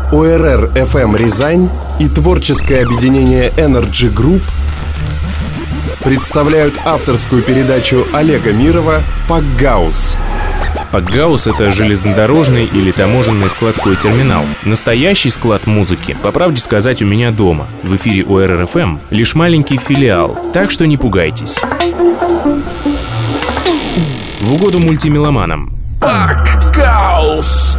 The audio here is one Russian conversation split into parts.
ОРР FM Рязань и творческое объединение Energy Group представляют авторскую передачу Олега Мирова «Пакгаус». Пакгаус — это железнодорожный или таможенный складской терминал. Настоящий склад музыки, по правде сказать, у меня дома. В эфире ОРР FM лишь маленький филиал, так что не пугайтесь. В угоду мультимеломанам. Пакгаус!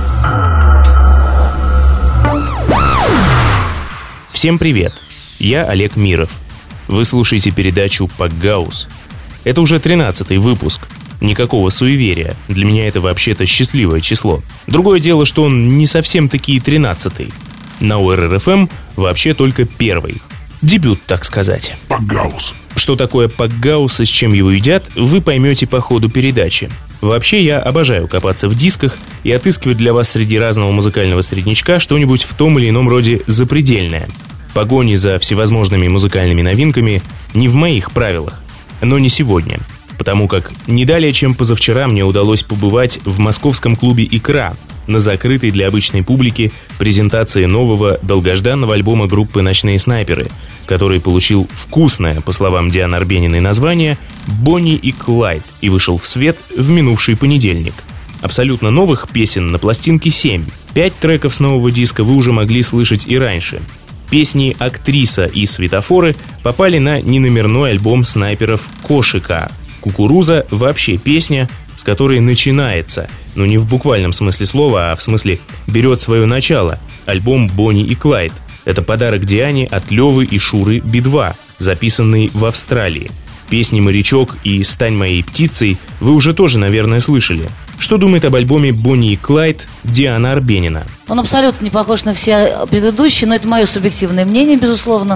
Всем привет! Я Олег Миров. Вы слушаете передачу «Пакгаус». Это уже 13-й выпуск. Никакого суеверия. Для меня это вообще-то счастливое число. Другое дело, что он не совсем-таки 13-й. На ОРР FM вообще только первый. Дебют, так сказать. Пакгаус. Что такое пакгаус и с чем его едят, вы поймете по ходу передачи. Вообще, я обожаю копаться в дисках и отыскивать для вас среди разного музыкального среднячка что-нибудь в том или ином роде запредельное. Погони за всевозможными музыкальными новинками не в моих правилах, но не сегодня. Потому как не далее, чем позавчера, мне удалось побывать в московском клубе «Икра» на закрытой для обычной публики презентации нового долгожданного альбома группы «Ночные снайперы», который получил вкусное, по словам Дианы Арбениной, название «Бонни и Клайд» и вышел в свет в минувший понедельник. Абсолютно новых песен на пластинке 7. 5 треков с нового диска вы уже могли слышать и раньше. Песни «Актриса» и «Светофоры» попали на неномерной альбом снайперов «Кошика». «Кукуруза» — вообще песня, с которой начинается, но не в буквальном смысле слова, а в смысле берет свое начало, альбом «Бонни и Клайд». Это подарок Диане от Левы и Шуры Би-2, записанный в Австралии. Песни «Морячок» и «Стань моей птицей» вы уже тоже, наверное, слышали. Что думает об альбоме «Бонни и Клайд» Диана Арбенина? Он абсолютно не похож на все предыдущие, но это мое субъективное мнение, безусловно.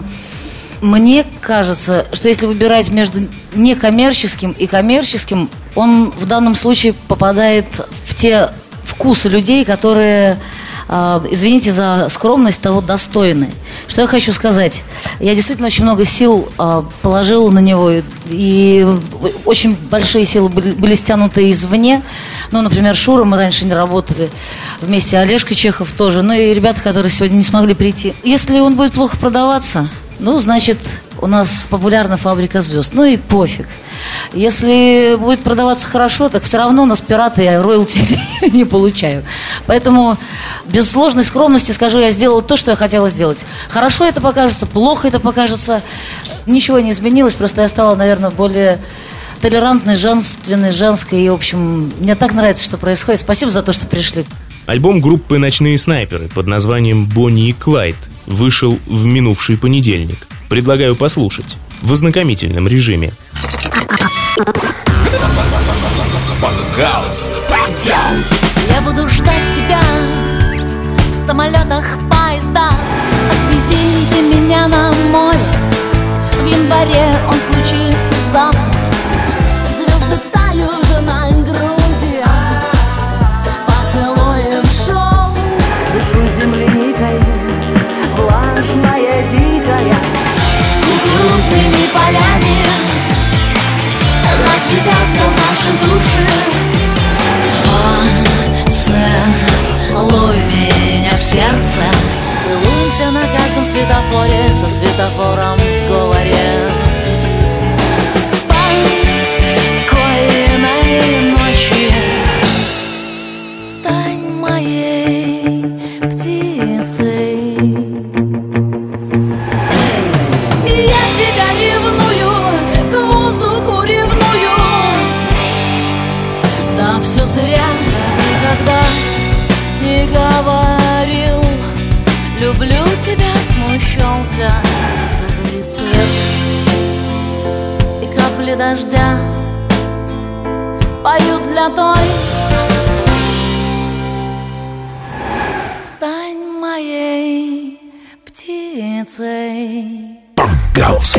Мне кажется, что если выбирать между некоммерческим и коммерческим, он в данном случае попадает в те вкусы людей, которые, извините за скромность, того достойны. Что я хочу сказать? Я действительно очень много сил положила на него, и очень большие силы были стянуты извне. Ну, например, Шура, мы раньше не работали вместе, Олежка Чехов тоже, ну и ребята, которые сегодня не смогли прийти. Если он будет плохо продаваться, ну, значит, у нас популярна «Фабрика звезд». Ну и пофиг. Если будет продаваться хорошо, так все равно у нас пираты, я роялти не получаю. Поэтому без сложной скромности скажу, я сделала то, что я хотела сделать. Хорошо это покажется, плохо это покажется. Ничего не изменилось, просто я стала, наверное, более толерантной, женственной, женской. И, в общем, мне так нравится, что происходит. Спасибо за то, что пришли. Альбом группы «Ночные снайперы» под названием «Бонни и Клайд» вышел в минувший понедельник. Предлагаю послушать в ознакомительном режиме. Пакгаус. Я буду ждать тебя в самолетах, поездах. Отвези ты меня на море. В январе он случится завтра. Звезды тают уже на груди. Поцелуем шел. Дышу земляникой, влажная, дикая. Кукурузными полями разлетятся наши души. Поцелуй меня в сердце. Целуйся на каждом светофоре, со светофором в сговоре. Спокойной ночи. Стань моей птицей. Все зря, никогда не говорил. Люблю тебя, смущался. Горит свет, и капли дождя поют для той. Стань моей птицей. Пакгаус.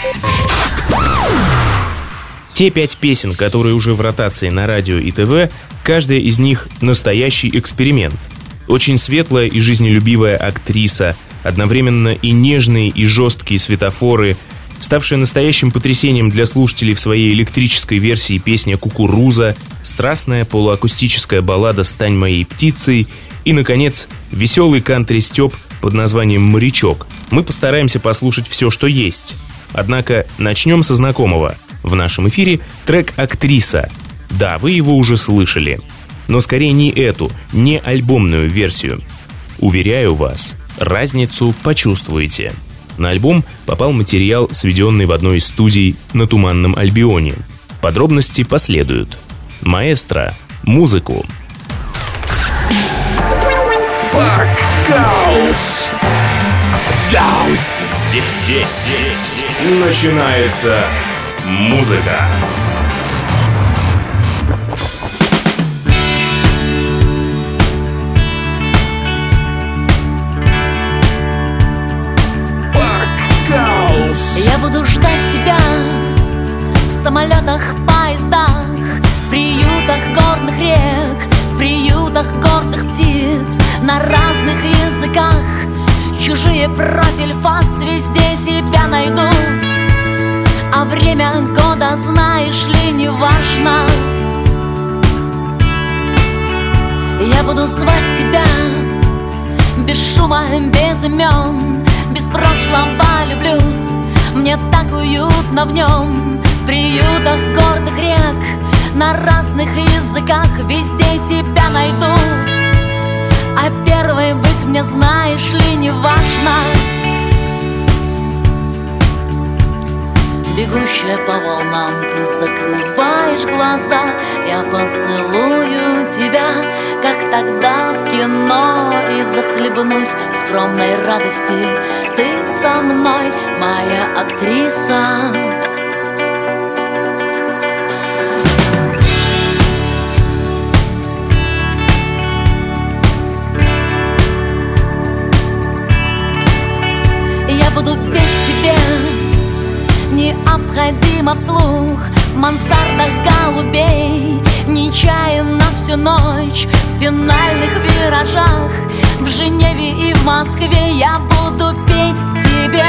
Те 5 песен, которые уже в ротации на радио и ТВ, каждая из них настоящий эксперимент. Очень светлая и жизнелюбивая актриса, одновременно и нежные, и жесткие светофоры, ставшая настоящим потрясением для слушателей в своей электрической версии песня «Кукуруза», страстная полуакустическая баллада «Стань моей птицей» и, наконец, веселый кантри-стёб под названием «Морячок». Мы постараемся послушать все, что есть. Однако начнем со знакомого. В нашем эфире трек «Актриса». Да, вы его уже слышали. Но скорее не эту, не альбомную версию. Уверяю вас, разницу почувствуете. На альбом попал материал, сведенный в одной из студий на Туманном Альбионе. Подробности последуют. Маэстро, музыку. Гаусс. Здесь начинается музыка. Я буду ждать тебя в самолетах, поездах, в приютах горных рек, в приютах гордых птиц, на разных языках. Чужие профиль, фас, везде тебя найду. А время года, знаешь ли, не важно. Я буду звать тебя без шума, без имен, без прошлого люблю. Мне так уютно в нем, в приютах гордых рек, на разных языках, везде тебя найду. А первой быть мне, знаешь ли, не важно. Бегущая по волнам, ты закрываешь глаза, я поцелую тебя, как тогда в кино, и захлебнусь в скромной радости. Ты со мной, моя актриса. Я буду петь тебе необходимо вслух, в мансардах голубей, нечаянно всю ночь, в финальных виражах, в Женеве и в Москве я буду петь тебе.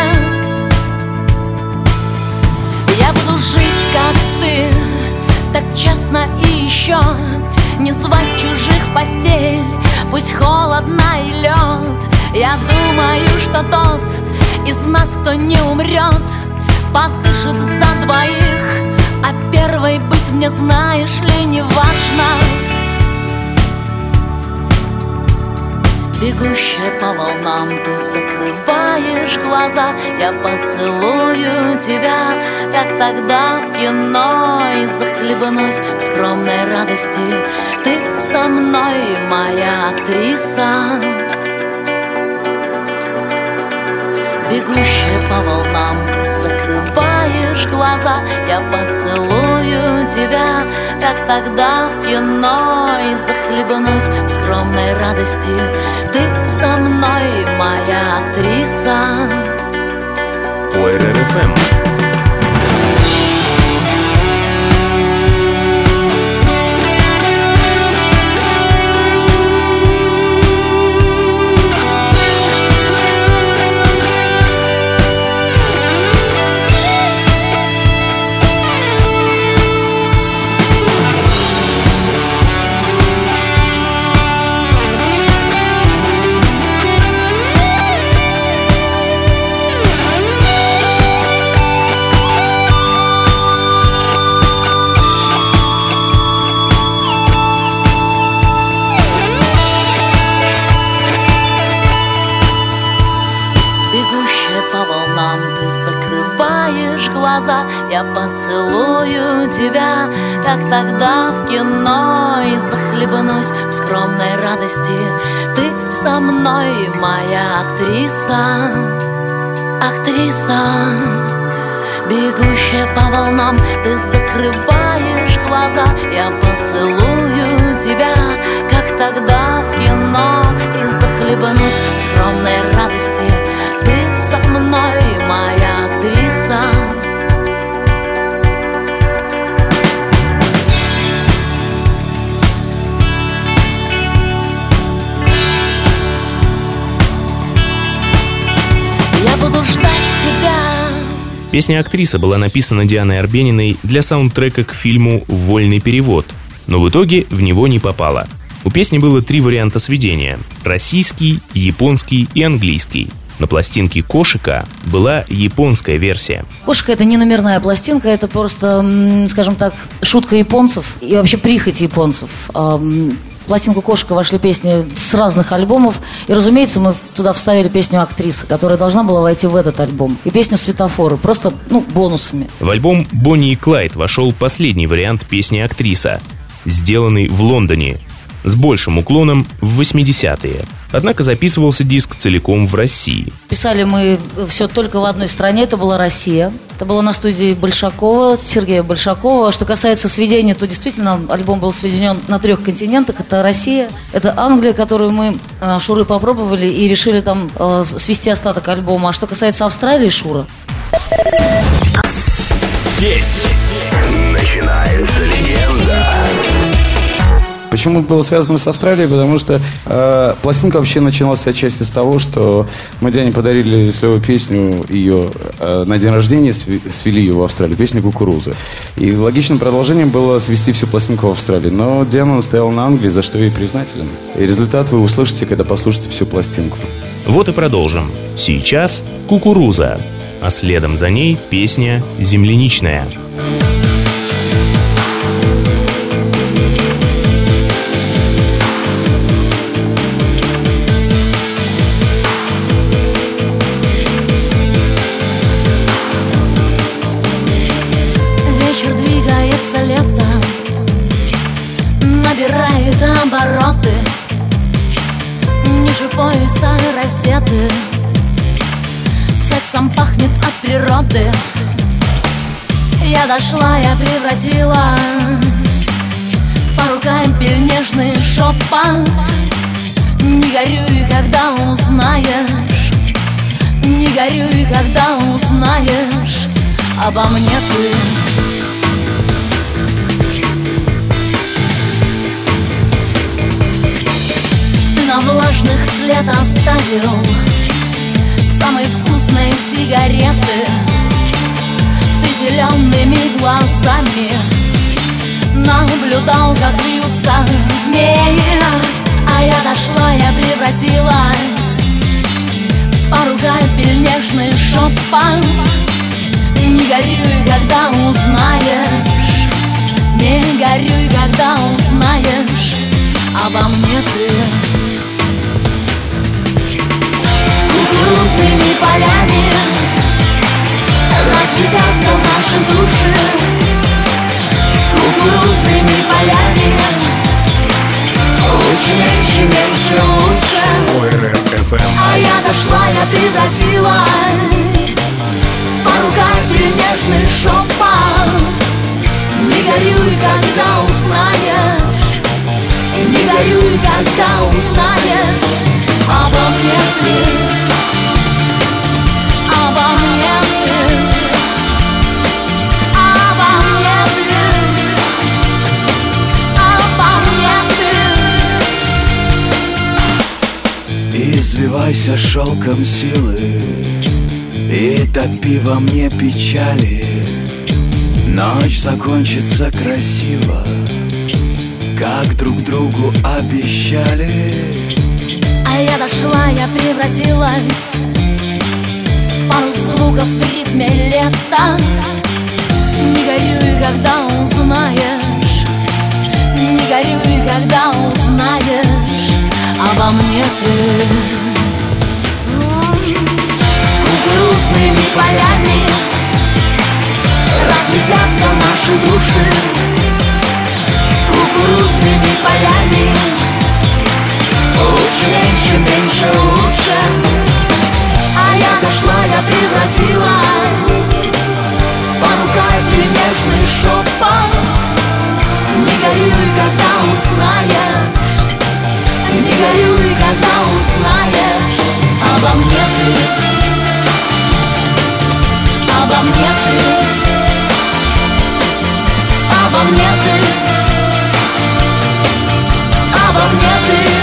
Я буду жить, как ты, так честно и еще не звать чужих в постель, пусть холодно и лед. Я думаю, что тот из нас, кто не умрет, подышит за двоих, а первой быть мне, знаешь ли, не важно. Бегущая по волнам, ты закрываешь глаза, я поцелую тебя, как тогда в кино, и захлебнусь в скромной радости. Ты со мной, моя актриса. Бегущая по волнам, ты закрываешь глаза, я поцелую тебя, как тогда в кино, и захлебнусь в скромной радости. Ты со мной, моя актриса. ОРР-ФМ. Я поцелую тебя, как тогда в кино, и захлебнусь в скромной радости. Ты со мной, моя актриса. Актриса, бегущая по волнам, ты закрываешь глаза. Я поцелую тебя, как тогда в кино, и захлебнусь в скромной радости. Ты со мной, моя актриса. Я буду ждать тебя Песня «Актриса» была написана Дианой Арбениной для саундтрека к фильму «Вольный перевод», но в итоге в него не попала. У песни было 3 варианта сведения – российский, японский и английский. На пластинке «Кошика» была японская версия. «Кошика» — это не номерная пластинка, это просто, скажем так, шутка японцев и вообще прихоть японцев. В пластинку «Кошика» вошли песни с разных альбомов, и, разумеется, мы туда вставили песню «Актриса», которая должна была войти в этот альбом, и песню «Светофоры», просто, бонусами. В альбом «Бонни и Клайд» вошел последний вариант песни «Актриса», сделанный в Лондоне, с большим уклоном в 80-е. Однако записывался диск целиком в России. Писали мы все только в одной стране, это была Россия. Это было на студии Большакова, Сергея Большакова. Что касается сведения, то действительно альбом был сведен на 3 континентах. Это Россия, это Англия, которую мы, Шуры, попробовали и решили там свести остаток альбома. А что касается Австралии, Шура. Здесь начинается легенда. Почему это было связано с Австралией? Потому что пластинка вообще начиналась отчасти с того, что мы Диане подарили с Левой песню ее на день рождения, свели ее в Австралию, песню «Кукуруза». И логичным продолжением было свести всю пластинку в Австралии. Но Диана настояла на Англии, за что ей признателен. И результат вы услышите, когда послушаете всю пластинку. Вот и продолжим. Сейчас «Кукуруза», а следом за ней песня «Земляничная». Лето набирает обороты, ниже пояса раздеты, сексом пахнет от природы. Я дошла, я превратилась в пару капель нежный шепот. Не горюй, когда узнаешь, не горюй, когда узнаешь обо мне ты. На влажных след оставил самые вкусные сигареты. Ты зелеными глазами наблюдал, как вьются змеи. А я дошла, я превратилась в пару капель нежный шепот. Не горюй, когда узнаешь, не горюй, когда узнаешь обо мне ты. Кукурузными полями разлетятся наши души. Кукурузными полями лучше, меньше, меньше, лучше. А я дошла, я превратилась в пару капель нежный шепот. Не горюй, когда узнаешь, не горюй, когда узнаешь обо мне ты. Извивайся шелком силы и топи во мне печали. Ночь закончится красиво, как друг другу обещали. А я дошла, я превратилась в пару звуков в ритме лета. Не горюй, когда узнаешь, не горюй, когда узнаешь обо мне ты. Кукурузными полями разлетятся наши души. Кукурузными полями лучше, меньше, меньше, лучше. А я дошла, я превратилась в пару капель нежный шепот. Не горюй, когда узнаешь, не горюй, когда узнаешь обо мне ты. Обо мне ты, обо мне ты, обо мне ты.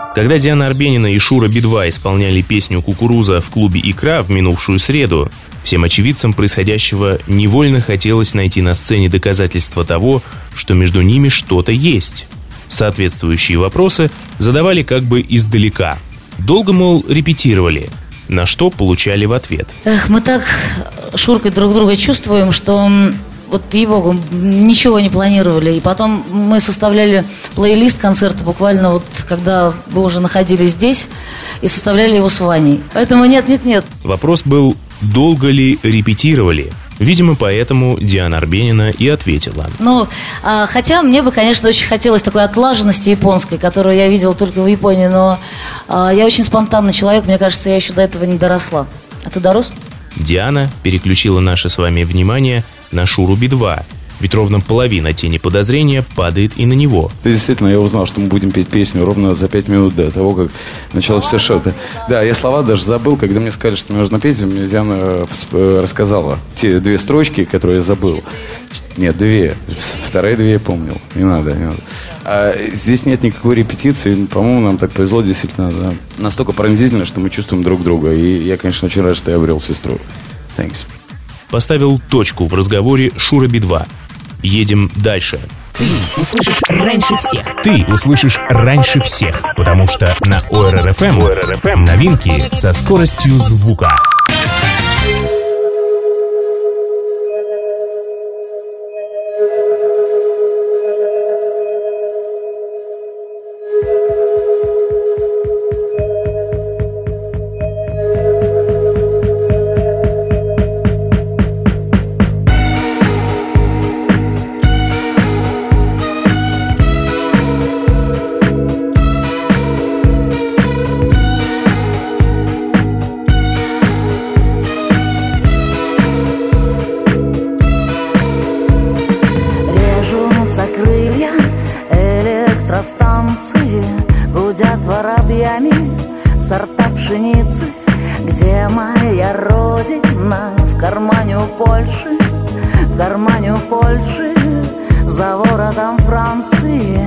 Когда Диана Арбенина и Шура Би-2 исполняли песню «Кукуруза» в клубе «Икра» в минувшую среду, всем очевидцам происходящего невольно хотелось найти на сцене доказательства того, что между ними что-то есть. Соответствующие вопросы задавали как бы издалека. Долго, мол, репетировали, на что получали в ответ. Мы так, Шуркой, друг друга чувствуем, что вот, ей-богу, ничего не планировали. И потом мы составляли плейлист концерта буквально вот, когда вы уже находились здесь, и составляли его с Ваней. Поэтому нет. Вопрос был, долго ли репетировали? Видимо, поэтому Диана Арбенина и ответила. Хотя мне бы, конечно, очень хотелось такой отлаженности японской, которую я видела только в Японии, но я очень спонтанный человек, мне кажется, я еще до этого не доросла. А ты дорос? Диана переключила наше с вами внимание на Шуру Би-2, ведь ровно половина тени подозрения падает и на него. Действительно, я узнал, что мы будем петь песню ровно за 5 минут до того, как началось все шоу. Да, я слова даже забыл, когда мне сказали, что мне нужно петь, мне Диана рассказала те 2 строчки, которые я забыл. Нет, 2. Вторые 2 я помнил. Не надо. А здесь нет никакой репетиции. По-моему, нам так повезло, действительно. Да. Настолько пронзительно, что мы чувствуем друг друга. И я, конечно, очень рад, что я обрел сестру. Thanks. Поставил точку в разговоре Шура Би-2. Едем дальше. Ты услышишь раньше всех. Ты услышишь раньше всех, потому что на ОРР-ФМ новинки со скоростью звука. Станции гудят воробьями сорта пшеницы. Где моя родина? В кармане у Польши, в кармане у Польши, за воротом Франции.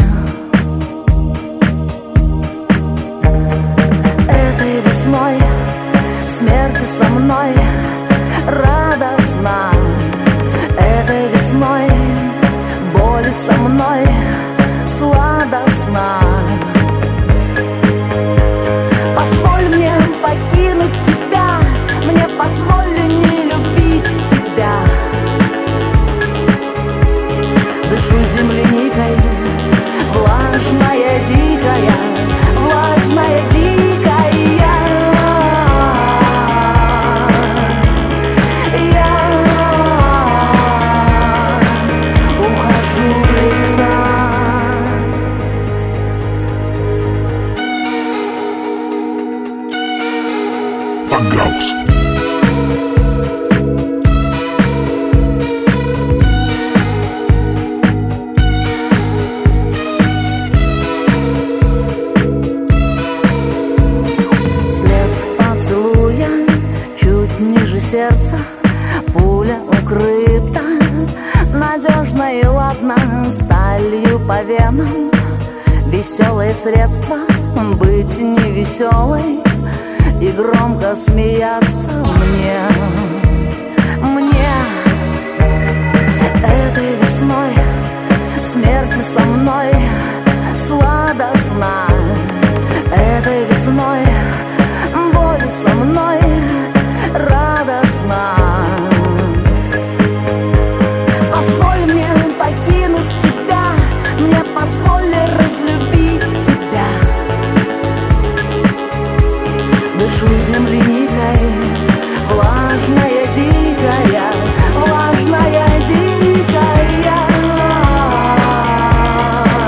Этой весной смерти со мной радостно. Этой весной боли со мной сладостно. Позволь мне покинуть тебя, мне позволь не любить тебя. Дышу земляникой, влажная, дикая, влажная, дикая. Ухожу в леса. Гаус. След поцелуя чуть ниже сердца, пуля укрыта надежно и ладно сталью по венам. Веселое средство быть невеселой и громко смеяться мне. Этой весной смерти со мной сладостно. Этой весной боли со мной радостно. Позволь мне покинуть тебя, мне позволь разлюбить тебя. Дышу земляникой, влажная, дикая, влажная, дикая.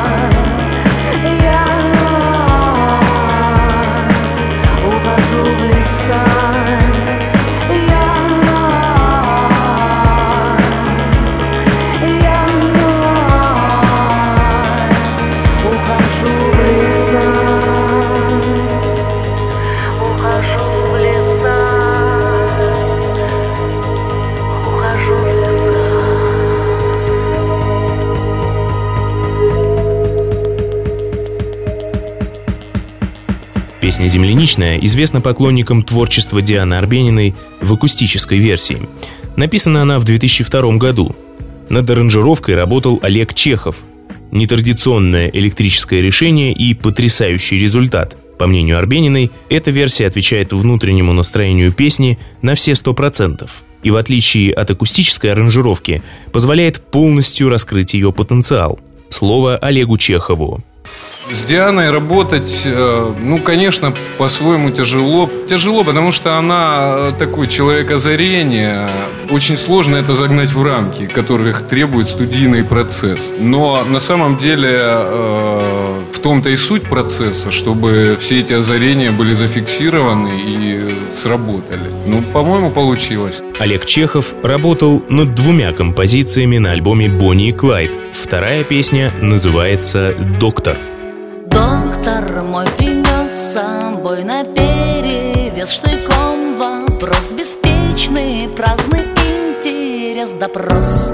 Песня «Земляничная» известна поклонникам творчества Дианы Арбениной в акустической версии. Написана она в 2002 году. Над аранжировкой работал Олег Чехов. Нетрадиционное электрическое решение и потрясающий результат. По мнению Арбениной, эта версия отвечает внутреннему настроению песни на все 100%. И в отличие от акустической аранжировки, позволяет полностью раскрыть ее потенциал. Слово Олегу Чехову. С Дианой работать, конечно, по-своему тяжело. Тяжело, потому что она такой человек озарения. Очень сложно это загнать в рамки, которых требует студийный процесс. Но на самом деле в том-то и суть процесса, чтобы все эти озарения были зафиксированы и сработали. По-моему, получилось. Олег Чехов работал над 2 композициями на альбоме «Бонни и Клайд». Вторая песня называется «Доктор». Доктор мой принес с собой наперевес штыком вопрос. Беспечный, праздный интерес, допрос.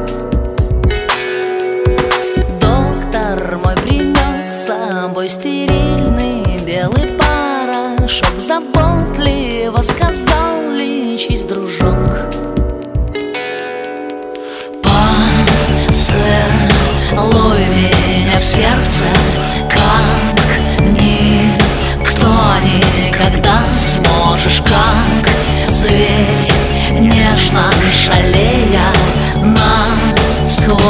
Доктор мой принес с собой стерильный белый порошок. Заботливо сказал: лечись, дружок. Поцелуй меня в сердце, как никто никогда сможешь, как зверь, нежно шалея насквозь.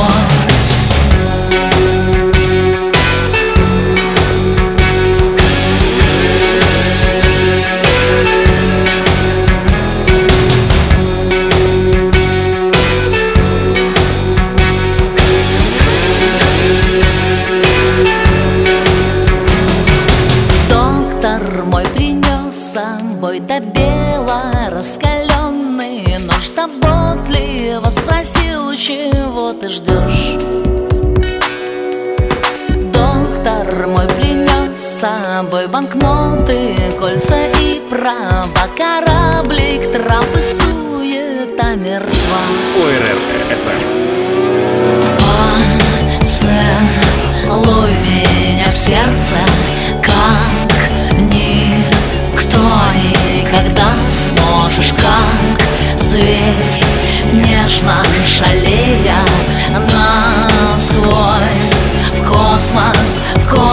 До бела раскаленный нож, заботливо спросил: чего ты ждешь? Доктор мой принес с собой банкноты, кольца и права, кораблик, трапы, суета, мертва. Поцелуй меня в сердце, как никто никогда сможешь, как зверь, нежно шалея насквозь. В космос,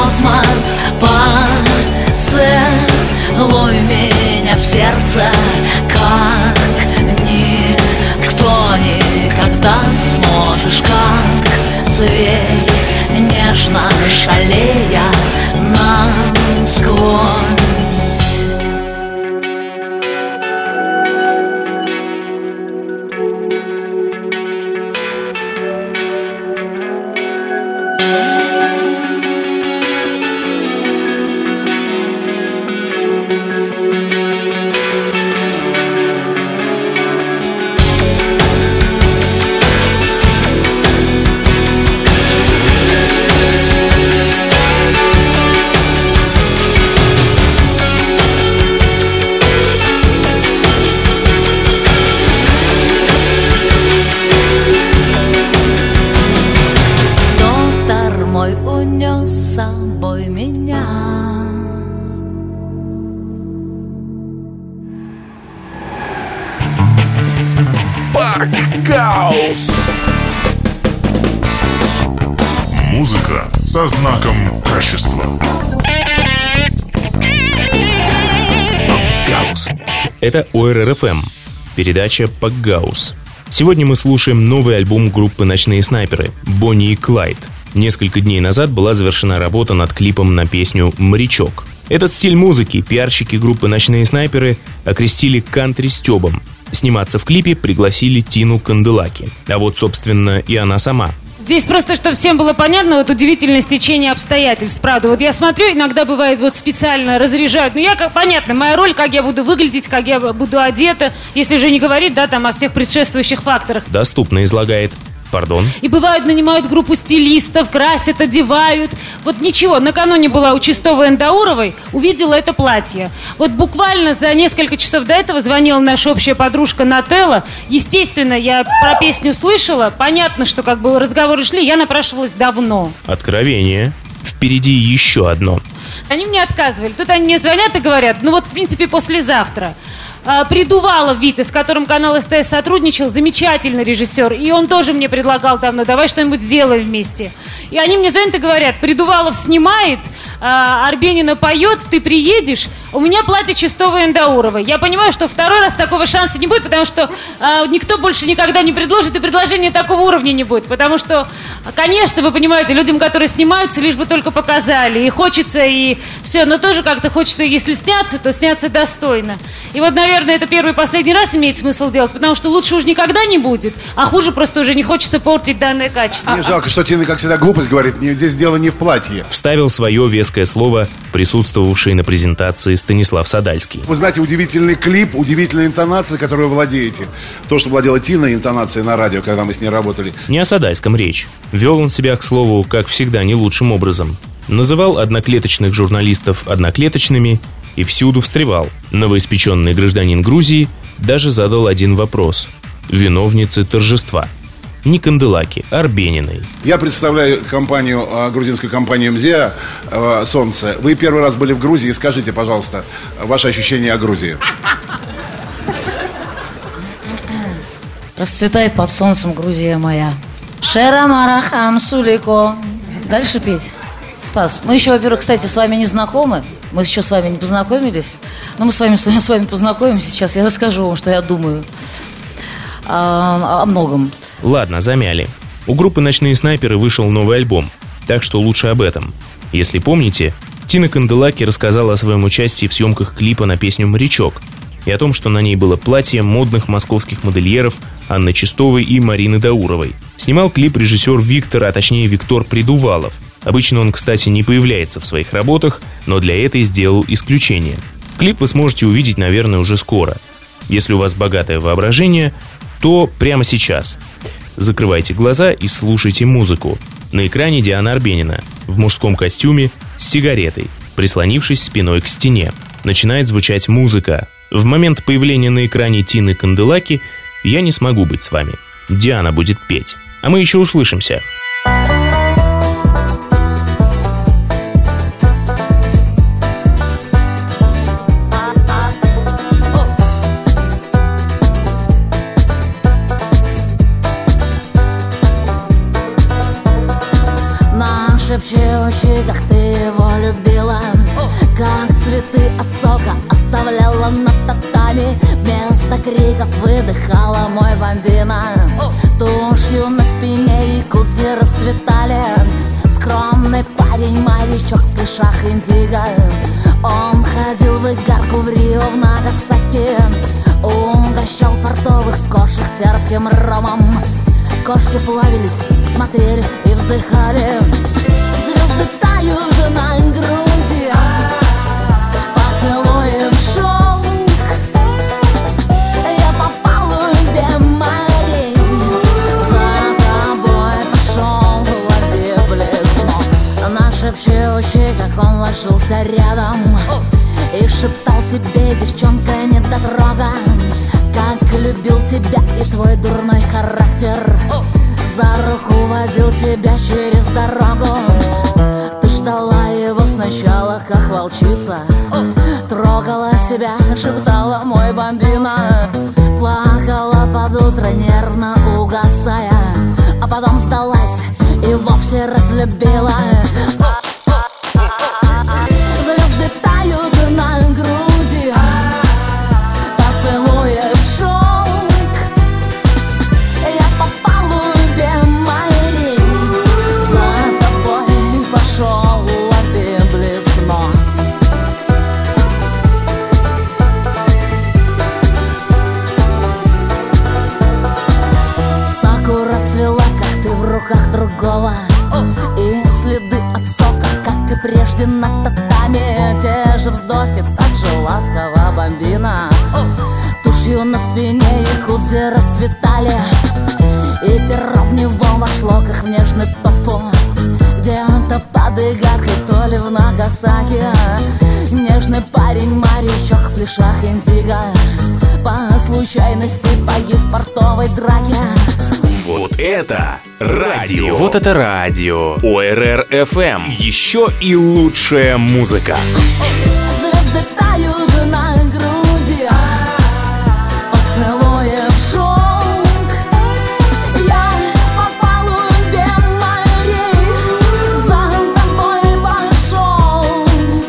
поцелуй меня в сердце, как никто никогда сможешь, как зверь, нежно шалея насквозь. Музыка со знаком качества. Это ОРР-ФМ, передача «Пакгаус». Сегодня мы слушаем новый альбом группы «Ночные снайперы» «Бонни и Клайд». Несколько дней назад была завершена работа над клипом на песню «Морячок». Этот стиль музыки пиарщики группы «Ночные снайперы» окрестили кантри-стёбом. Сниматься в клипе пригласили Тину Канделаки. А вот, собственно, и она сама. Здесь просто, чтобы всем было понятно, вот удивительное стечение обстоятельств. Правда, вот я смотрю, иногда бывает вот специально разряжают. Но понятно, моя роль, как я буду выглядеть, как я буду одета, если уже не говорить, да, там о всех предшествующих факторах. Доступно излагает. Пардон? И бывают, нанимают группу стилистов, красят, одевают. Вот ничего, накануне была у Чистовой Эндауровой, увидела это платье. Вот буквально за несколько часов до этого звонила наша общая подружка Нателла. Естественно, я про песню слышала. Понятно, что как бы разговоры шли, я напрашивалась давно. Откровение. Впереди еще одно. Они мне отказывали. Тут они мне звонят и говорят, ну вот, в принципе, послезавтра. Придувалов Витя, с которым канал СТС сотрудничал, замечательный режиссер. И он тоже мне предлагал давно, давай что-нибудь сделаем вместе. И они мне звонят и говорят, Придувалов снимает, Арбенина поет, ты приедешь, у меня платье Чистовой Эндауровой. Я понимаю, что второй раз такого шанса не будет, потому что никто больше никогда не предложит, и предложения такого уровня не будет. Потому что, конечно, вы понимаете, людям, которые снимаются, лишь бы только показали. И хочется, и все, но тоже как-то хочется, если сняться, то сняться достойно. И вот, наверное, это первый и последний раз имеет смысл делать, потому что лучше уж никогда не будет, а хуже просто уже не хочется портить данное качество. Мне жалко, что Тина, как всегда, глупость говорит, здесь дело не в платье. Вставил свое веское слово присутствовавший на презентации Станислав Садальский. Вы знаете, удивительный клип, удивительная интонация, которую вы владеете. То, что владела Тина, интонация на радио, когда мы с ней работали. Не о Садальском речь. Вел он себя, к слову, как всегда, не лучшим образом. Называл одноклеточных журналистов одноклеточными и всюду встревал. Новоиспеченный гражданин Грузии даже задал один вопрос. Виновнице торжества. Не Канделаки, а Арбениной. Я представляю компанию, грузинскую компанию МЗИА «Солнце». Вы первый раз были в Грузии. Скажите, пожалуйста, ваши ощущения о Грузии. Расцветай под солнцем, Грузия моя. Шера марахам сулико. Дальше петь. Стас, мы еще, во-первых, кстати, с вами не знакомы. Мы еще с вами не познакомились. Но мы с вами познакомимся сейчас. Я расскажу вам, что я думаю о многом. Ладно, замяли. У группы «Ночные снайперы» вышел новый альбом, так что лучше об этом. Если помните, Тина Канделаки рассказала о своем участии в съемках клипа на песню «Морячок» и о том, что на ней было платье модных московских модельеров Анны Чистовой и Марины Дауровой. Снимал клип режиссер Виктор, а точнее Виктор Придувалов. Обычно он, кстати, не появляется в своих работах, но для этой сделал исключение. Клип вы сможете увидеть, наверное, уже скоро. Если у вас богатое воображение, то прямо сейчас. Закрывайте глаза и слушайте музыку. На экране Диана Арбенина в мужском костюме с сигаретой, прислонившись спиной к стене. Начинает звучать музыка. В момент появления на экране Тины Канделаки я не смогу быть с вами. Диана будет петь. А мы еще услышимся. Шепчущий, как ты его любила, как цветы от сока оставляла на татами. Вместо криков выдыхала мой бомбина. Тушью на спине якудзы расцветали. Скромный парень, морячок в клешах индиго. Он ходил в игарку в Рио, в Нагасаки. Угощал портовых кошек терпким ромом. Кошки плавились, смотрели и вздыхали. Звезды тают на груди, поцелуем шелк. Я попал в глубин морей, за тобой пошел, лови блеснок. Нашепчущий, как он ложился рядом и шептал тебе, девчонка, недотрога, как любил тебя и твой дурной характер. За руку водил тебя через дорогу. Ты ждала его сначала, как волчица. Трогала себя, шептала мой бомбина. Плакала под утро, нервно угасая. А потом сдалась и вовсе разлюбила. Звезды тают на груди, поцелуем шелк. Я попал в глубин морей, за тобой пошел, лови блеснок. Сакура цвела, как ты в руках другого, и следы от сока, как и прежде на татами. Те же вздохи, так же ласково бомбина. Тушью на спине якудзы расцветали, и перо в него вошло, как в нежный тофу. Где-то под игаркой, то ли в Нагасаки, нежный парень, морячок в клешах индиго, по случайности погиб в портовой драке. Вот это радио. Вот это радио. ОРР FM. Еще и лучшая музыка. Звезды тают на груди, поцелуев шелк. Я по палубе морей за тобой пошел.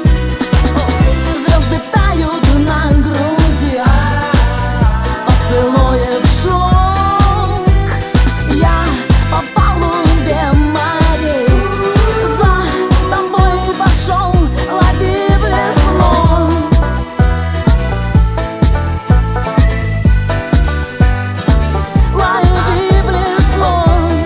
Звезды тают на груди, поцелуев шелк. Я по палубе морей за тобой пошел. Лови весло. Лови весло.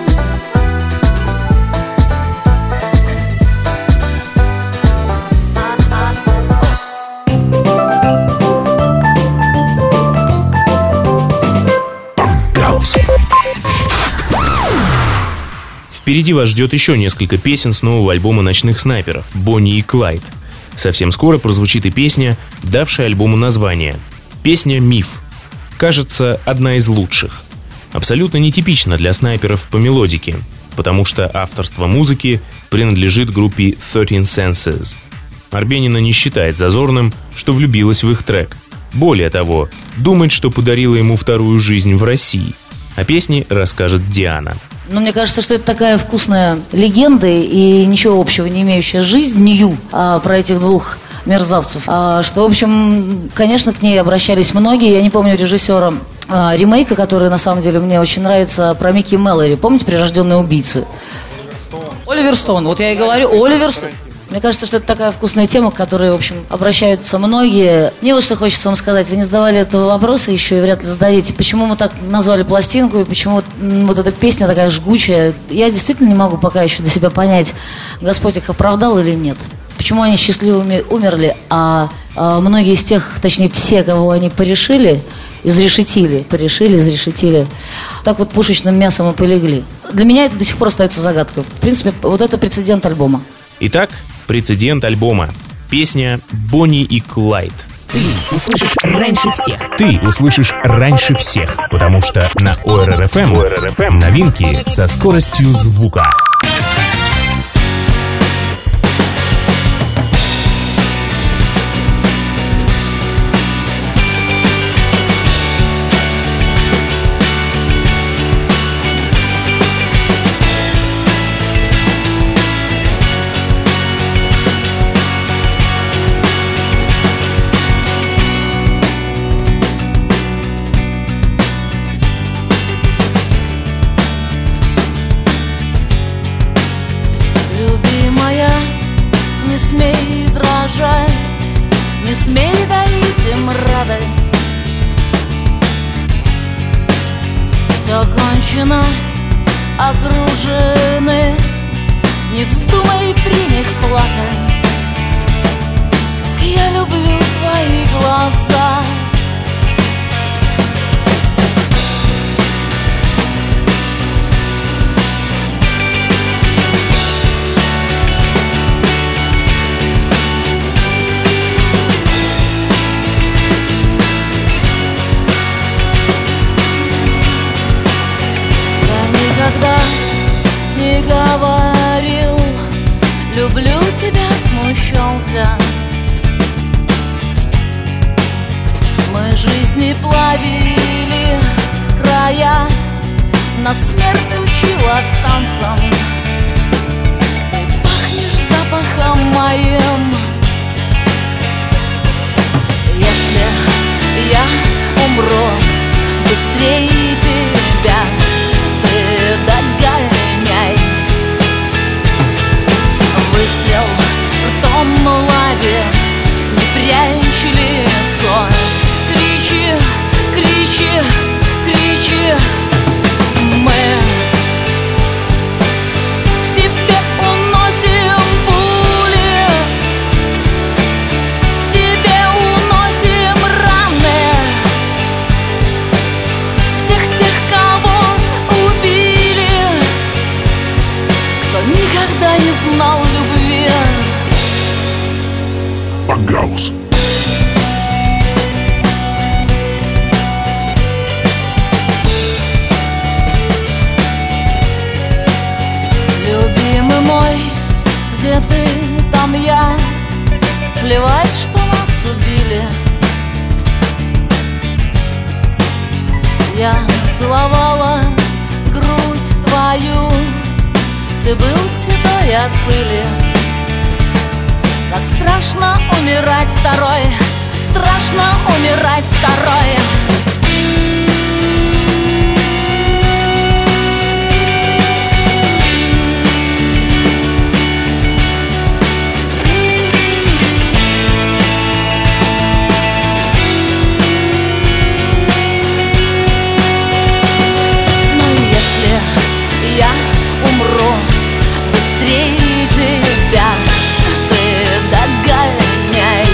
Впереди вас ждет еще несколько песен с нового альбома «Ночных снайперов» «Бонни и Клайд». Совсем скоро прозвучит и песня, давшая альбому название. Песня «Миф». Кажется, одна из лучших. Абсолютно нетипична для снайперов по мелодике, потому что авторство музыки принадлежит группе 13 Senses. Арбенина не считает зазорным, что влюбилась в их трек. Более того, думает, что подарила ему вторую жизнь в России. О песне расскажет Диана. Ну, мне кажется, что это такая вкусная легенда и ничего общего не имеющая с жизнью про этих двух мерзавцев. Что, в общем, конечно, к ней обращались многие. Я не помню режиссера ремейка, который, на самом деле, мне очень нравится, про Микки Мэлори. Помните «Прирожденные убийцы»? Оливер Стоун. Вот я и говорю, Оливер Стоун. Мне кажется, что это такая вкусная тема, к которой, в общем, обращаются многие. Мне вот что хочется вам сказать. Вы не задавали этого вопроса еще и вряд ли зададите. Почему мы так назвали пластинку и почему вот эта песня такая жгучая? Я действительно не могу пока еще для себя понять, Господь их оправдал или нет. Почему они счастливыми умерли, а многие из тех, точнее все, кого они порешили, изрешетили, так вот пушечным мясом и полегли. Для меня это до сих пор остается загадкой. В принципе, вот это прецедент альбома. Итак, прецедент альбома. Песня «Бонни и Клайд». Ты услышишь раньше всех. Ты услышишь раньше всех, потому что на ОРР FM новинки со скоростью звука. Не смей дарить им радость. Все кончено, окружены. Не вздумай при них плакать. Как я люблю твои глаза. Никогда не говорил, люблю тебя, смущался. Мы жизни плавили края, на смерть учила танцам. Ты пахнешь запахом моим. Если я умру быстрее тебя, догоняй. Выстрел ртом лаве, не прячь лицо. Кричи, кричи, кричи. Мы в себе уносим пули, в себе уносим раны всех тех, кого Где ты, там я. Плевать, что нас убили. Я целовала грудь твою. Ты был седой от пыли. Как страшно умирать второй. Страшно умирать второй. Я умру быстрее тебя, ты догоняй.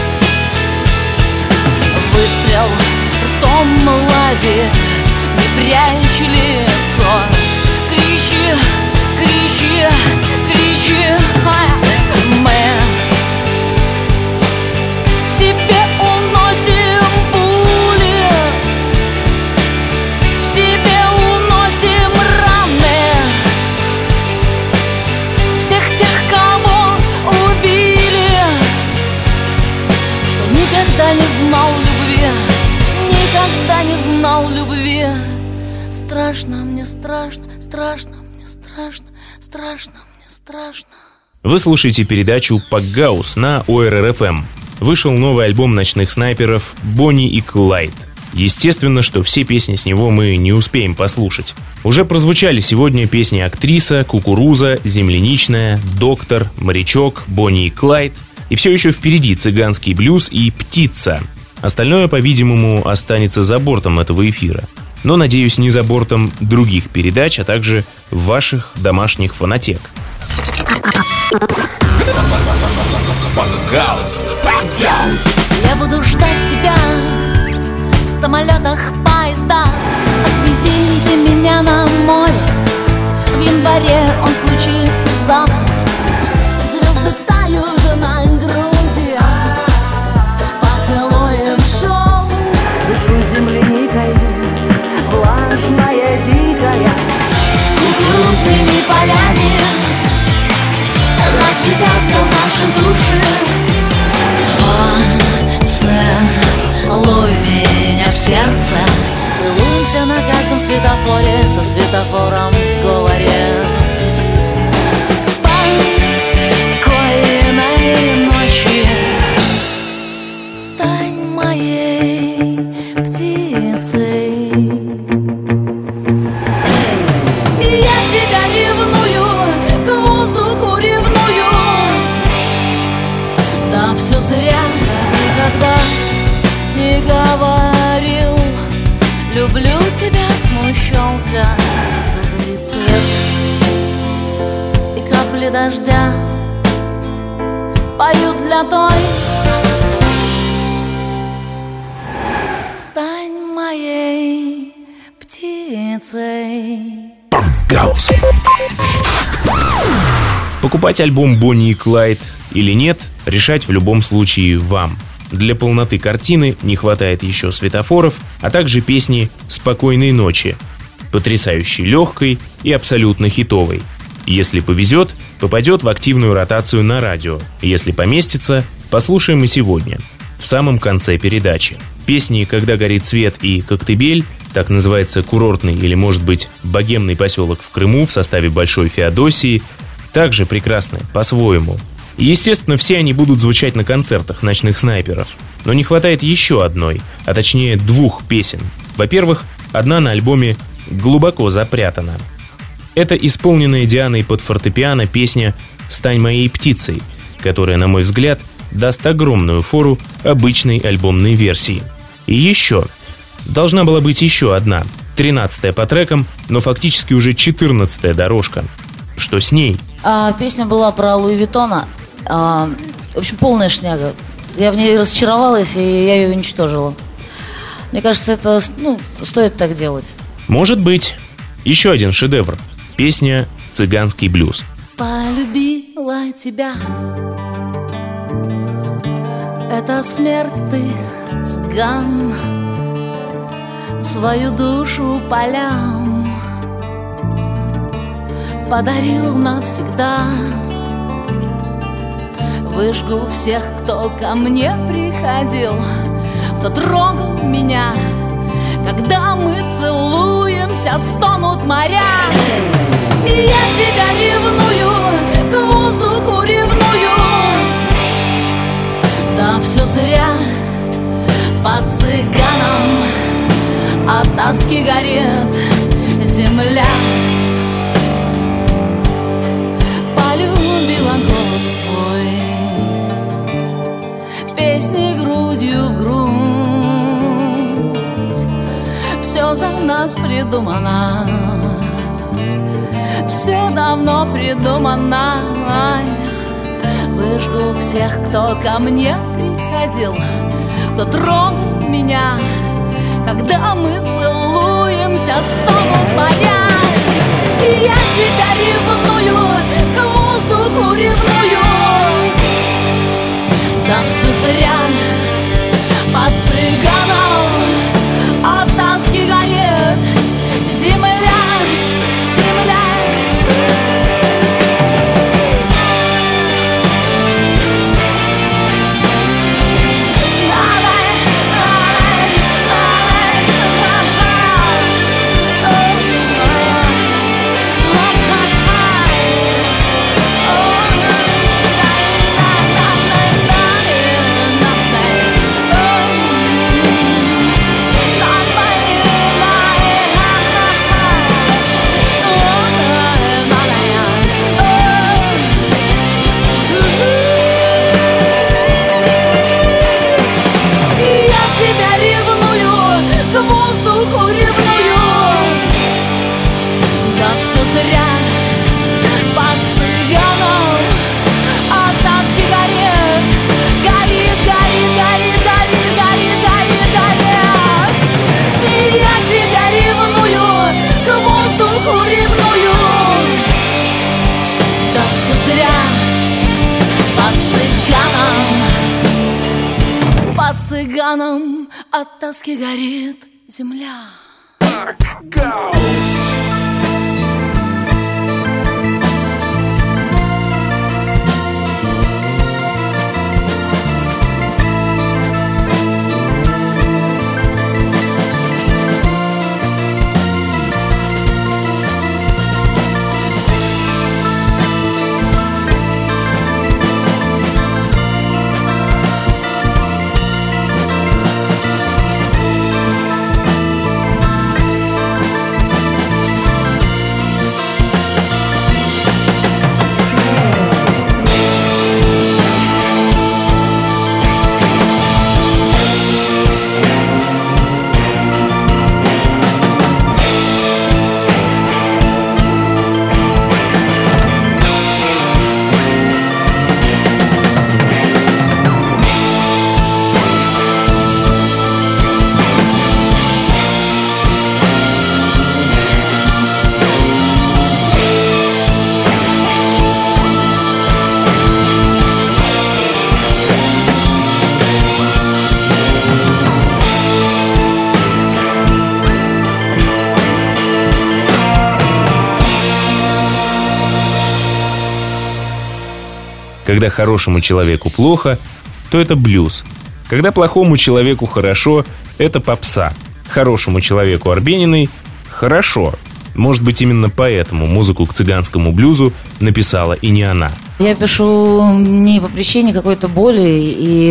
Выстрел ртом лови, не прячь лицо. Кричи, кричи, кричи. Мы в себе уносим пули, в себе уносим раны всех тех, кого убили, кто никогда не знал любви, никогда не знал любви. Страшно мне, страшно, страшно мне, страшно, страшно мне, страшно. Вы слушаете передачу «Пакгаус» на ОРР-ФМ. Вышел новый альбом «Ночных снайперов» «Бонни и Клайд». Естественно, что все песни с него мы не успеем послушать. Уже прозвучали сегодня песни «Актриса», «Кукуруза», «Земляничная», «Доктор», «Морячок», «Бонни и Клайд». И все еще впереди «Цыганский блюз» и «Птица». Остальное, по-видимому, останется за бортом этого эфира. Но, надеюсь, не за бортом других передач, а также ваших домашних фонотек. Я буду ждать тебя в самолетах, поездах. Отвези ты меня на море. В январе он случится завтра. Звезды тают на груди. Поцелуем шел. Дышу земляникой, влажная, дикая. Кукурузными полями разлетятся наши души. Поцелуй меня в сердце. Целуйся на каждом светофоре, со светофором в сговоре. Спокойной ночи. Стань моей птицей. Я тебя ревную, к воздуху ревную. Да все зря, никогда не говорил. Люблю тебя, смущался. Горит свет и капли дождя поют для той. Стань моей птицей. Пакгаус. Покупать альбом «Бонни и Клайд» или нет, решать в любом случае вам. Для полноты картины не хватает еще светофоров, а также песни «Спокойной ночи», потрясающей легкой и абсолютно хитовой. Если повезет, попадет в активную ротацию на радио. Если поместится, послушаем и сегодня, в самом конце передачи. Песни «Когда горит свет» и «Коктебель», так называется курортный или, может быть, богемный поселок в Крыму в составе Большой Феодосии, также прекрасны по-своему. И, естественно, все они будут звучать на концертах «Ночных снайперов». Но не хватает еще одной, а точнее двух песен. Во-первых, одна на альбоме глубоко запрятана. Это исполненная Дианой под фортепиано песня «Стань моей птицей», которая, на мой взгляд, даст огромную фору обычной альбомной версии. И еще. Должна была быть еще одна, 13-я по трекам, но фактически уже 14-я дорожка. Что с ней? Песня была про Луи Виттона. В общем, полная шняга. Я в ней разочаровалась, и я ее уничтожила. Мне кажется, это, стоит так делать. Может быть. Еще один шедевр. Песня «Цыганский блюз». Полюбила тебя. Это смерть, ты, цыган, свою душу полям подарил навсегда. выжгу всех, кто ко мне приходил, кто трогал меня. Когда мы целуемся, стонут моря. И я тебя ревную, к воздуху ревную. Да все зря, по цыганам от тоски горит земля. Полюбила голос твой, песни грудью в грудь. Все за нас придумано, все давно придумано. Выжгу всех, кто ко мне приходил, кто трогал меня. Когда мы целуемся, стонут моря. И я тебя ревную, к воздуху ревную. Да все зря, по цыганам от тоски горит земля, земля. Цыганам от тоски горит земля. Когда хорошему человеку плохо, то это блюз. Когда плохому человеку хорошо, это попса. Хорошему человеку Арбениной хорошо. Может быть, именно поэтому музыку к цыганскому блюзу написала и не она. Я пишу не по причине какой-то боли, и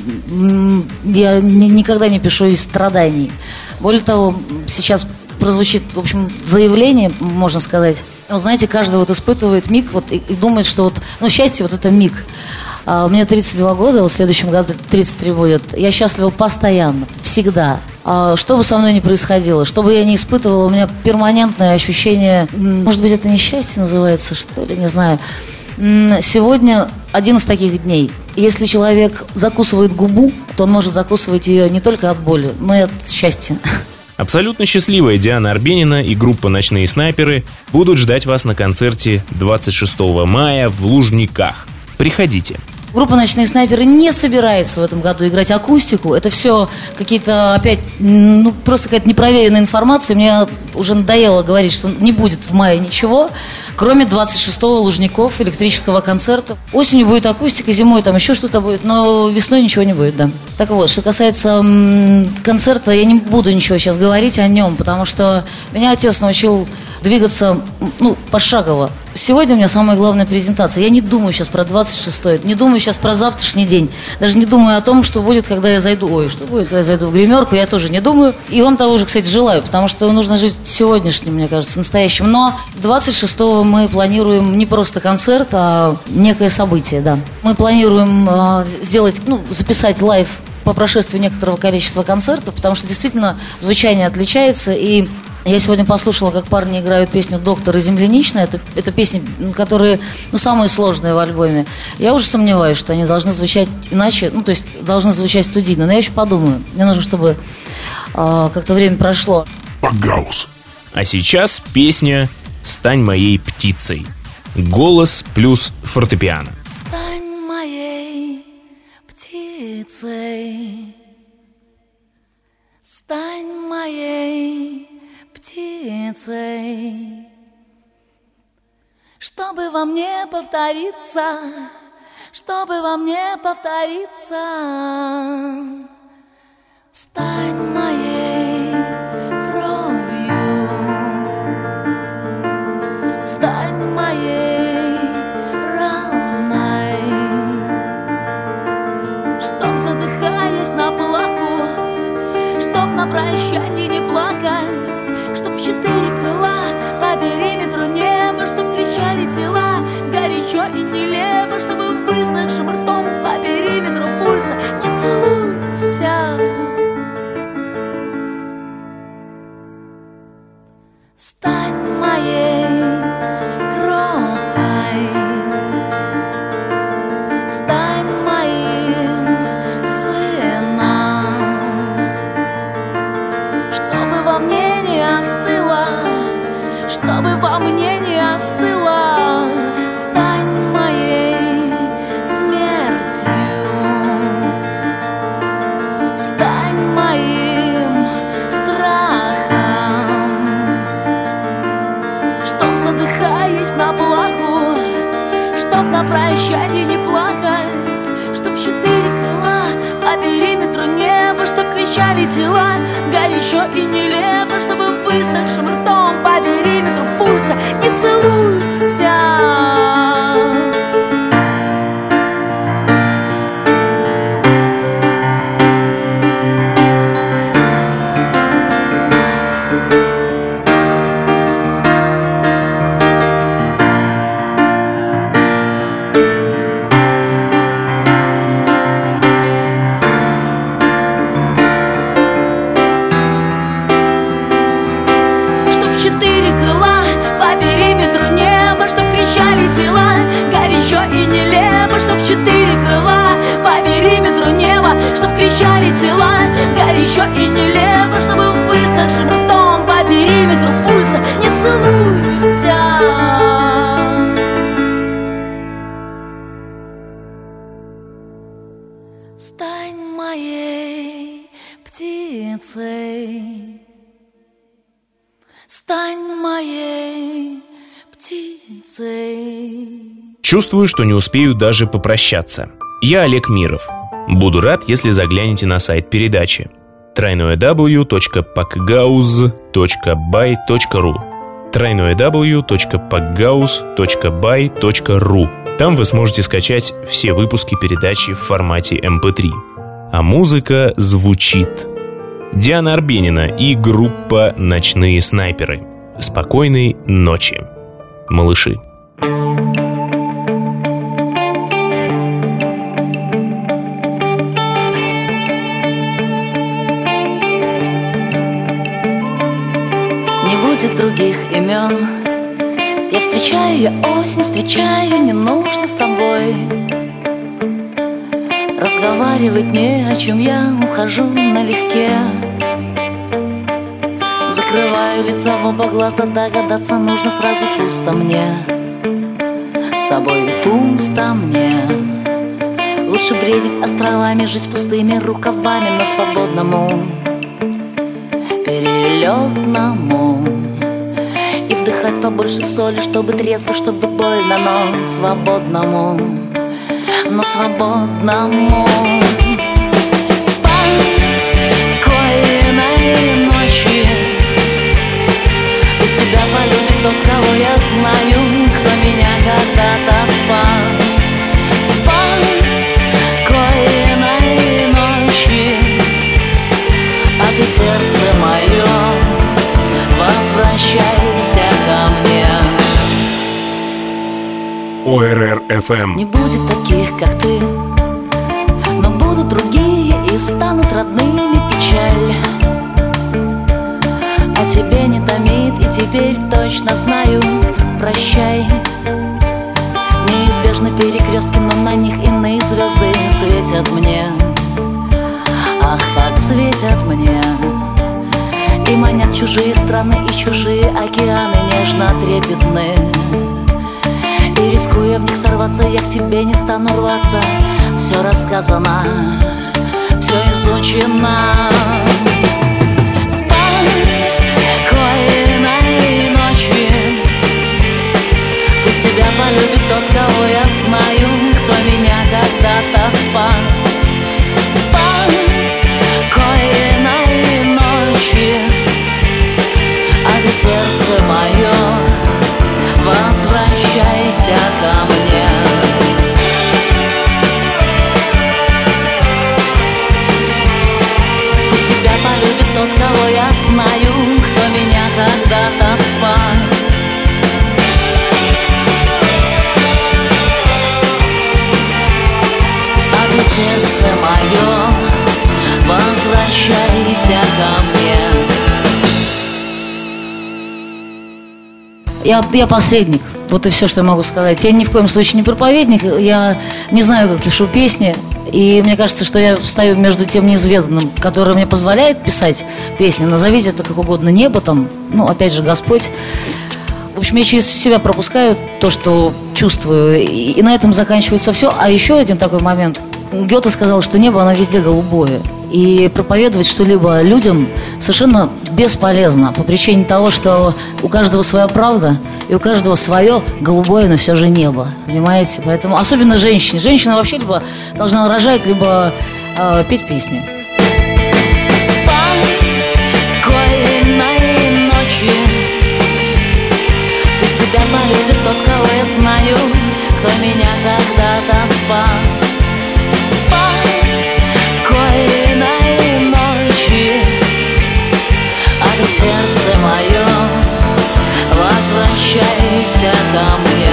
я никогда не пишу из страданий. Более того, сейчас прозвучит, в общем, заявление, можно сказать. Вот знаете, каждый вот испытывает миг вот, и думает, что вот, ну, счастье вот это миг. Мне 32 года, вот в следующем году 33 будет. Я счастлива постоянно, всегда. Что бы со мной ни происходило, что бы я ни испытывала, у меня перманентное ощущение, может быть, это несчастье называется, что ли, не знаю. Сегодня один из таких дней. Если человек закусывает губу, то он может закусывать ее не только от боли, но и от счастья. Абсолютно счастливая Диана Арбенина и группа «Ночные снайперы» будут ждать вас на концерте 26 мая в Лужниках. Приходите. Группа «Ночные снайперы» не собирается в этом году играть акустику. Это все какие-то опять, просто какая-то непроверенная информация. Мне уже надоело говорить, что не будет в мае ничего, кроме 26-го Лужников электрического концерта. Осенью будет акустика, зимой там еще что-то будет, но весной ничего не будет, да. Так вот, что касается концерта, я не буду ничего сейчас говорить о нем, потому что меня отец научил двигаться, пошагово. Сегодня у меня самая главная презентация. Я не думаю сейчас про 26-й, не думаю сейчас про завтрашний день. Даже не думаю о том, что будет, когда я зайду. Что будет, когда я зайду в гримерку, я тоже не думаю. И вам того же, кстати, желаю, потому что нужно жить сегодняшним, мне кажется, настоящим. Но 26-го мы планируем не просто концерт, а некое событие, да. Мы планируем сделать, записать лайв по прошествии некоторого количества концертов, потому что действительно звучание отличается. И я сегодня послушала, как парни играют песню «Доктор» и «Земляничная». Это песни, которые, самые сложные в альбоме. Я уже сомневаюсь, что они должны звучать иначе, то есть должны звучать студийно. Но я еще подумаю. Мне нужно, чтобы как-то время прошло. Пакгаус. А сейчас песня «Стань моей птицей». Голос плюс фортепиано. Стань моей птицей, стань моей птицей, чтобы во мне повториться, чтобы во мне повториться. Стань моей кровью, стань моей раной, чтоб, задыхаясь на плаху, чтоб на прощанье не плакать, чтоб в 4 крыла по периметру неба, чтоб кричали тела горячо и нелепо, чтобы высохшим ртом по периметру пульса не целуйся. Стань моей крохой, стань моим сыном, чтобы во мне не остыло, чтобы во мне не остыло. Стань моей смертью, стань моим страхом, чтоб, задыхаясь на плаху, чтоб на прощанье не плакать, чтоб в 4 крыла по периметру неба, чтоб кричали тела горячо и нелепо, чтобы высохшим ртом по периметру пульса не целуйся. Чтоб кричали тела горячо и нелепо, чтобы высохшим ртом по периметру пульса не целуйся. Стань моей птицей, стань моей птицей. Чувствую, что не успею даже попрощаться. Я Олег Миров. Буду рад, если заглянете на сайт передачи www.pakgauz.by.ru www.pakgauz.by.ru. Там вы сможете скачать все выпуски передачи в формате MP3. А музыка звучит. Диана Арбенина и группа «Ночные снайперы». Спокойной ночи, малыши. Других имен я встречаю, я осень встречаю, не нужно с тобой разговаривать не о чем, я ухожу налегке, закрываю лицо в оба глаза, догадаться нужно сразу, пусто мне с тобой, пусто мне. Лучше бредить островами, жить с пустыми рукавами, но свободному, перелетному. И вдыхать побольше соли, чтобы трезво, чтобы больно, но свободному, но свободному. Спокойной ночи. Пусть тебя полюбит тот, кого я знаю, кто меня когда-то спас. Спокойной ночи. А ты, сердце мое, возвращайся ко мне. ОРР FM. Не будет таких, как ты, но будут другие и станут родными печаль. А тебе не томит, и теперь точно знаю, прощай. Неизбежны перекрестки, но на них иные звезды светят мне. Ах, как светят мне. И манят чужие страны и чужие океаны нежно-трепетные. И рискуя в них сорваться, я к тебе не стану рваться. Все рассказано, все изучено. Спокойной ночи. Пусть тебя полюбит тот, кого я знаю, кто меня когда-то спас. Спокойной ночи. А ты, сердце мое, возвращайся ко мне. Пусть тебя полюбит тот, кого я знаю, кто меня когда-то спас. А ты, сердце мое, возвращайся ко мне. Я посредник. Вот и все, что я могу сказать. Я ни в коем случае не проповедник. Я не знаю, как пишу песни. И мне кажется, что я стою между тем неизведанным, которое мне позволяет писать песни. Назовите это как угодно, небо там, ну, опять же, Господь. В общем, я через себя пропускаю то, что чувствую. И на этом заканчивается все. А еще один такой момент. Гёте сказал, что небо, оно везде голубое. И проповедовать что-либо людям совершенно бесполезно. По причине того, что у каждого своя правда, и у каждого свое голубое, но все же небо. Понимаете? Поэтому, особенно женщине. Женщина вообще либо должна рожать, либо петь песни. Спокойной ночи. Пусть тебя полюбит тот, кого я знаю, кто меня когда-то спас. Спокойной ночи. А ты, сердце мое, возвращайся ко мне.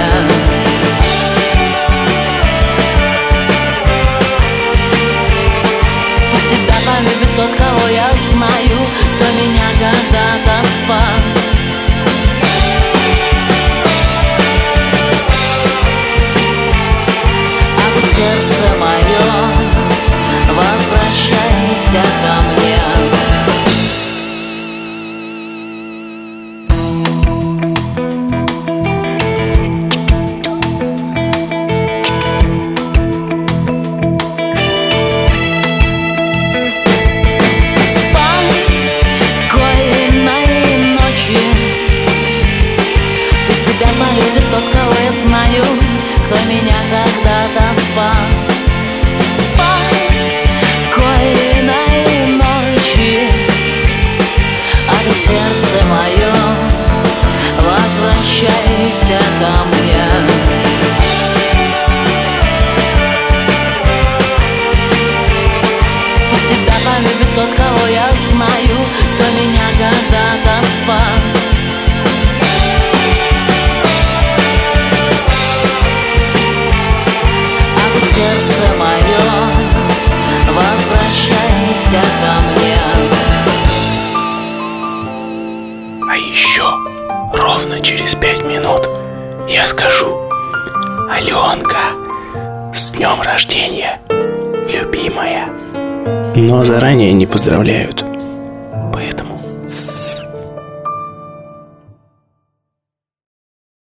Пусть тебя полюбит тот, кого я знаю, кто меня когда-то спас. А ты, сердце мое, возвращайся ко мне. Спокойной ночи. Пусть тебя полюбит тот, кого я знаю, кто меня когда-то спас. Спокойной ночи. А ты, сердце мое, возвращайся ко мне. Пусть тебя полюбит тот, кого я знаю, кто меня когда-то спас. А ты, сердце мое, возвращайся ко мне. А еще ровно через 5 минут я скажу: Аленка, с днем рождения, любимая. Но заранее не поздравляют.